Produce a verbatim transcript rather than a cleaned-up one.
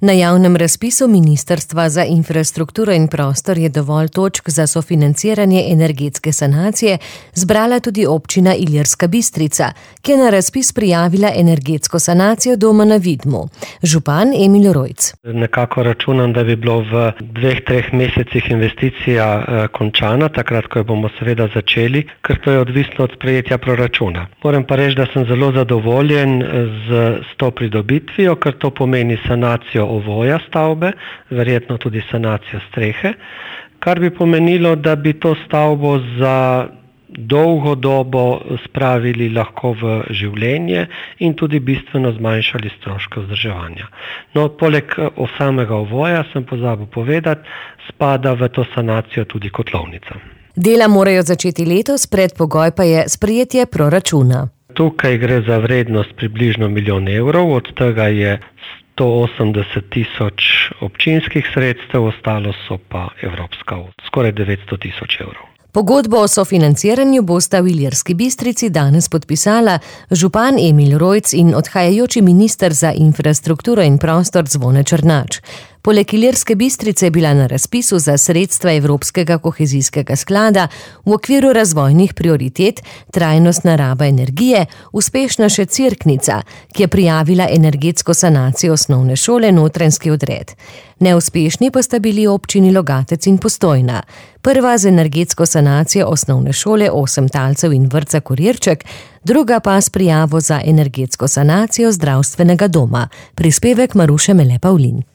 Na javnem razpisu Ministrstva za infrastrukturo in prostor je dovolj točk za sofinanciranje energetske sanacije zbrala tudi občina Ilirska Bistrica, ki je na razpis prijavila energetsko sanacijo doma na Vidmu. Župan Emil Rojc. Nekako računam, da bi bilo v dveh, treh mesecih investicija eh, končana, takrat, ko jo bomo seveda začeli, ker to je odvisno od sprejetja proračuna. Moram pa reči, da sem zelo zadovoljen z, z to pridobitvijo, ker to pomeni sanacijo ovoja stavbe, verjetno tudi sanacijo strehe, kar bi pomenilo, da bi to stavbo za dolgo dobo spravili lahko v življenje in tudi bistveno zmanjšali stroške vzdrževanja. No, poleg samega ovoja, sem pozabil povedati, spada v to sanacijo tudi kotlovnica. Dela morajo začeti letos, predpogoj pa je sprejetje proračuna. Tukaj gre za vrednost približno milijon evrov, od tega je sto osemdeset tisoč občinskih sredstev, ostalo so pa evropska, skoraj devetsto tisoč evrov. Pogodbo o sofinanciranju bosta v Ilirski Bistrici danes podpisala župan Emil Rojc in odhajajoči minister za infrastrukturo in prostor Zvone Černač. Poleg Ilirske Bistrice je bila na razpisu za sredstva Evropskega kohezijskega sklada v okviru razvojnih prioritet trajnostna raba energije uspešna še Cerknica, ki je prijavila energetsko sanacijo osnovne šole Notranjski odred. Neuspešni pa sta bili občini Logatec in Postojna. Prva z energetsko sanacijo osnovne šole Osem talcev in vrtca Kurirček, druga pa s prijavo za energetsko sanacijo zdravstvenega doma. Prispevek Maruše Mele Pavlin.